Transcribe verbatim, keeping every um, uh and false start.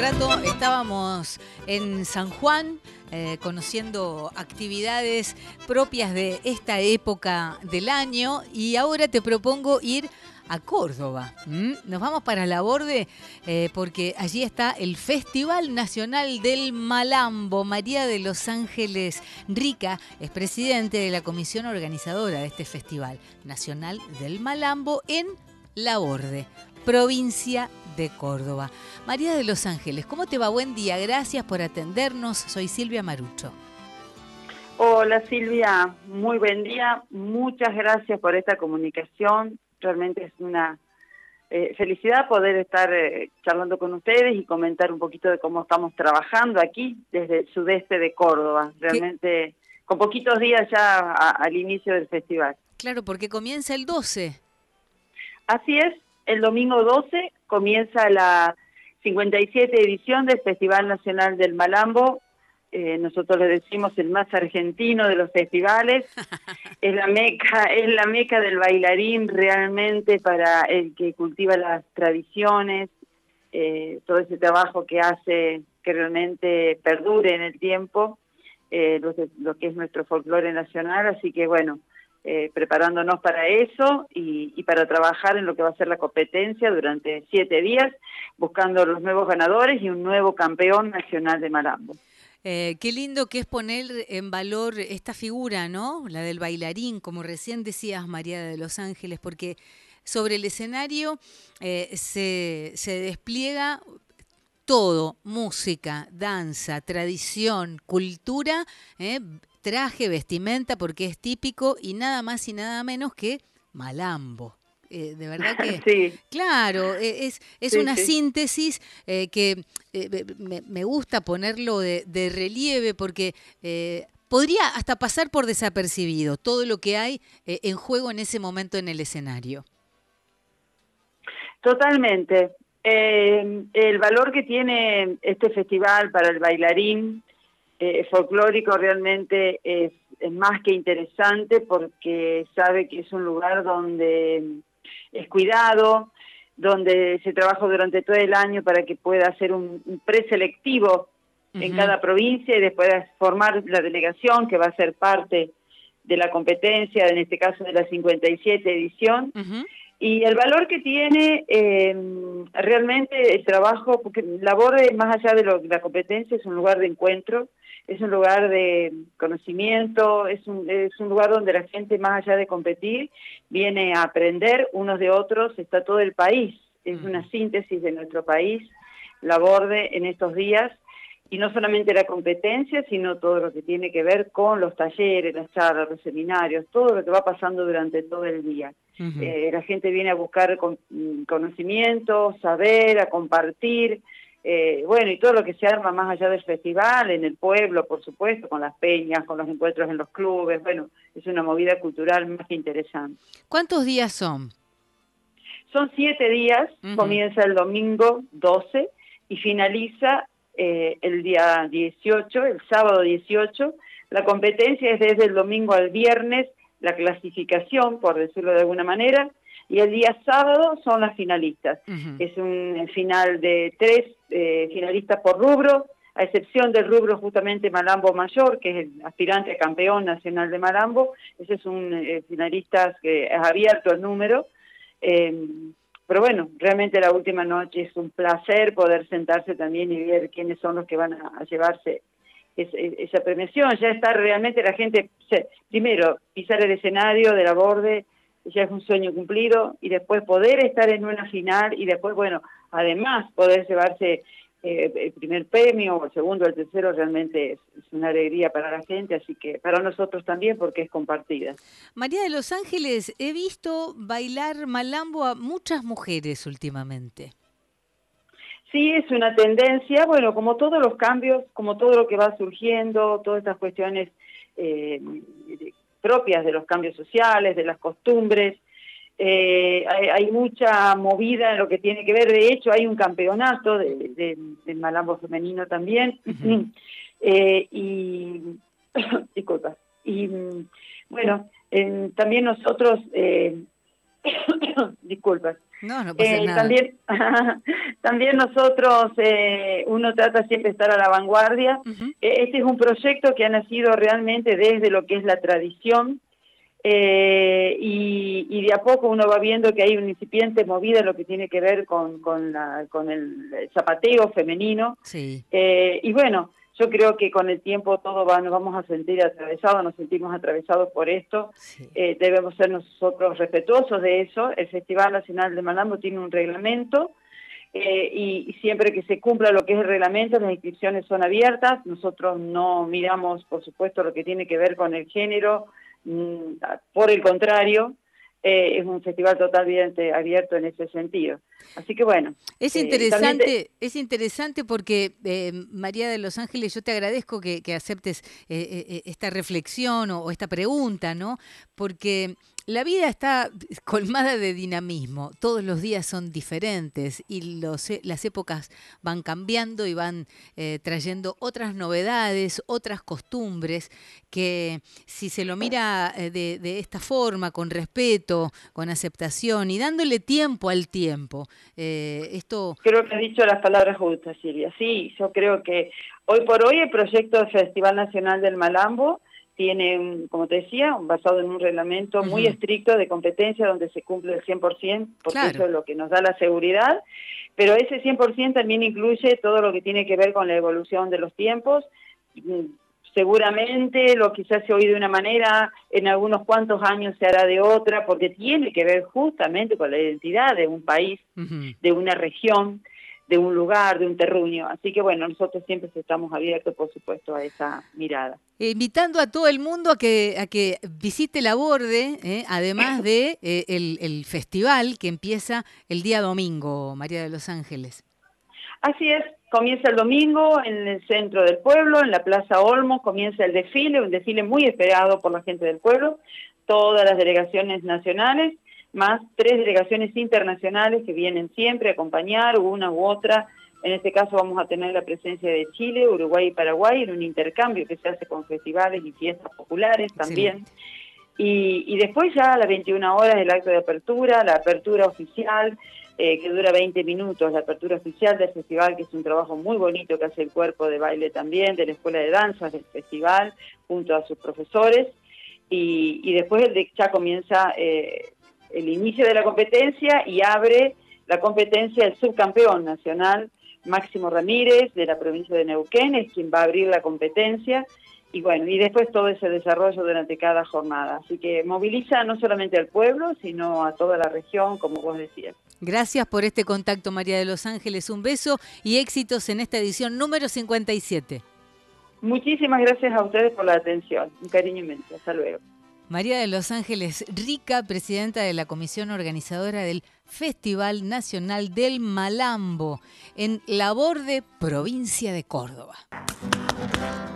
rato estábamos en San Juan eh, conociendo actividades propias de esta época del año y ahora te propongo ir a Córdoba. ¿Mm? Nos vamos para Laborde eh, porque allí está el Festival Nacional del Malambo. María de los Ángeles Rica es presidente de la comisión organizadora de este Festival Nacional del Malambo en Laborde, provincia de Córdoba. María de los Ángeles, ¿cómo te va? Buen día, gracias por atendernos. Soy Silvia Marucho. Hola Silvia, muy buen día. Muchas gracias por esta comunicación. Realmente es una eh, felicidad poder estar eh, charlando con ustedes y comentar un poquito de cómo estamos trabajando aquí desde el sudeste de Córdoba. Realmente ¿Qué? Con poquitos días ya a, al inicio del festival. Claro, porque comienza el doce. Así es, el domingo doce comienza la cincuenta y siete edición del Festival Nacional del Malambo. Eh, nosotros le decimos el más argentino de los festivales. Es la meca, es la meca del bailarín realmente para el que cultiva las tradiciones, eh, todo ese trabajo que hace que realmente perdure en el tiempo, eh, lo, que, lo que es nuestro folclore nacional. Así que bueno, eh, preparándonos para eso y, y para trabajar en lo que va a ser la competencia durante siete días, buscando los nuevos ganadores y un nuevo campeón nacional de Malambo. Eh, qué lindo que es poner en valor esta figura, ¿no? La del bailarín, como recién decías, María de los Ángeles, porque sobre el escenario eh, se, se despliega todo: música, danza, tradición, cultura, eh, traje, vestimenta, porque es típico, y nada más y nada menos que Malambo. Eh, de verdad que, sí. claro, eh, es, es sí, una sí. síntesis eh, que eh, me, me gusta ponerlo de, de relieve porque eh, podría hasta pasar por desapercibido todo lo que hay eh, en juego en ese momento en el escenario. Totalmente. Eh, el valor que tiene este festival para el bailarín eh, folclórico realmente es, es más que interesante, porque sabe que es un lugar donde es cuidado, donde se trabaja durante todo el año para que pueda hacer un, un preselectivo uh-huh. en cada provincia y después formar la delegación que va a ser parte de la competencia, en este caso de la cincuenta y siete edición. Uh-huh. Y el valor que tiene eh, realmente el trabajo, porque Laborde, más allá de, lo, de la competencia, es un lugar de encuentro, es un lugar de conocimiento, es un, es un lugar donde la gente, más allá de competir, viene a aprender unos de otros. Está todo el país, es una síntesis de nuestro país, Laborde, en estos días, y no solamente la competencia, sino todo lo que tiene que ver con los talleres, las charlas, los seminarios, todo lo que va pasando durante todo el día. Uh-huh. Eh, la gente viene a buscar con, conocimiento, saber, a compartir, eh, bueno, y todo lo que se arma más allá del festival, en el pueblo, por supuesto, con las peñas, con los encuentros en los clubes. Bueno, es una movida cultural más que interesante. ¿Cuántos días son? Son siete días, uh-huh. Comienza el domingo doce y finaliza eh, el día dieciocho, el sábado dieciocho. La competencia es desde el domingo al viernes, la clasificación, por decirlo de alguna manera, y el día sábado son las finalistas. Uh-huh. Es un final de tres eh, finalistas por rubro, a excepción del rubro justamente Malambo Mayor, que es el aspirante a campeón nacional de Malambo. Ese es un eh, finalista que es abierto el número. Eh, pero bueno, realmente la última noche es un placer poder sentarse también y ver quiénes son los que van a, a llevarse Es, es, esa premiación. Ya está realmente la gente, se, primero, pisar el escenario de Laborde, ya es un sueño cumplido, y después poder estar en una final, y después, bueno, además poder llevarse eh, el primer premio, o el segundo, o el tercero, realmente es, es una alegría para la gente, así que para nosotros también, porque es compartida. María de los Ángeles, he visto bailar Malambo a muchas mujeres últimamente. Sí, es una tendencia, bueno, como todos los cambios, como todo lo que va surgiendo, todas estas cuestiones eh, propias de los cambios sociales, de las costumbres, eh, hay, hay mucha movida en lo que tiene que ver. De hecho, hay un campeonato de, de, de Malambo femenino también, uh-huh. eh, y, disculpa, y bueno, eh, también nosotros, eh, disculpas, No, no pasa Eh, nada. también, también nosotros, eh, uno trata siempre de estar a la vanguardia. Uh-huh. Eh, este es un proyecto que ha nacido realmente desde lo que es la tradición, eh, y, y de a poco uno va viendo que hay una incipiente movida en lo que tiene que ver con, con, la, con el zapateo femenino. Sí. Eh, y bueno, yo creo que con el tiempo todo va, nos vamos a sentir atravesados, nos sentimos atravesados por esto. Sí. Eh, debemos ser nosotros respetuosos de eso. El Festival Nacional de Malambo tiene un reglamento, eh, y, y siempre que se cumpla lo que es el reglamento, las inscripciones son abiertas. Nosotros no miramos, por supuesto, lo que tiene que ver con el género, mm, por el contrario, eh, es un festival totalmente abierto en ese sentido. Así que bueno. Es eh, interesante, te... es interesante porque, eh, María de los Ángeles, yo te agradezco que, que aceptes eh, eh, esta reflexión o, o esta pregunta, ¿no? Porque la vida está colmada de dinamismo, todos los días son diferentes y los, las épocas van cambiando y van eh, trayendo otras novedades, otras costumbres que si se lo mira de, de esta forma, con respeto, con aceptación y dándole tiempo al tiempo, eh, esto... Creo que has dicho las palabras justas, Silvia. Sí, yo creo que hoy por hoy el proyecto del Festival Nacional del Malambo tiene, un, como te decía, basado en un reglamento uh-huh. muy estricto de competencia donde se cumple el cien por ciento, porque claro. eso es lo que nos da la seguridad, pero ese cien por ciento también incluye todo lo que tiene que ver con la evolución de los tiempos. Seguramente lo que quizás se oí de una manera, en algunos cuantos años se hará de otra, porque tiene que ver justamente con la identidad de un país, uh-huh. de una región, de un lugar, de un terruño. Así que bueno, nosotros siempre estamos abiertos, por supuesto, a esa mirada. Eh, invitando a todo el mundo a que, a que visite La Borde, eh, además de eh, el, el festival que empieza el día domingo, María de los Ángeles. Así es, comienza el domingo en el centro del pueblo, en la Plaza Olmos, comienza el desfile, un desfile muy esperado por la gente del pueblo, todas las delegaciones nacionales, más tres delegaciones internacionales que vienen siempre a acompañar, una u otra. En este caso vamos a tener la presencia de Chile, Uruguay y Paraguay en un intercambio que se hace con festivales y fiestas populares también. Y, y después ya a las veintiuna horas el acto de apertura, la apertura oficial, eh, que dura veinte minutos, la apertura oficial del festival, que es un trabajo muy bonito que hace el cuerpo de baile también, de la Escuela de Danzas del festival, junto a sus profesores. Y, y después el de, ya comienza eh, el inicio de la competencia y abre la competencia el subcampeón nacional, Máximo Ramírez, de la provincia de Neuquén, es quien va a abrir la competencia. Y bueno, y después todo ese desarrollo durante cada jornada. Así que moviliza no solamente al pueblo, sino a toda la región, como vos decías. Gracias por este contacto, María de los Ángeles. Un beso y éxitos en esta edición número cincuenta y siete. Muchísimas gracias a ustedes por la atención. Un cariño inmenso. Hasta luego. María de los Ángeles Rica, presidenta de la comisión organizadora del Festival Nacional del Malambo en La Borde, provincia de Córdoba.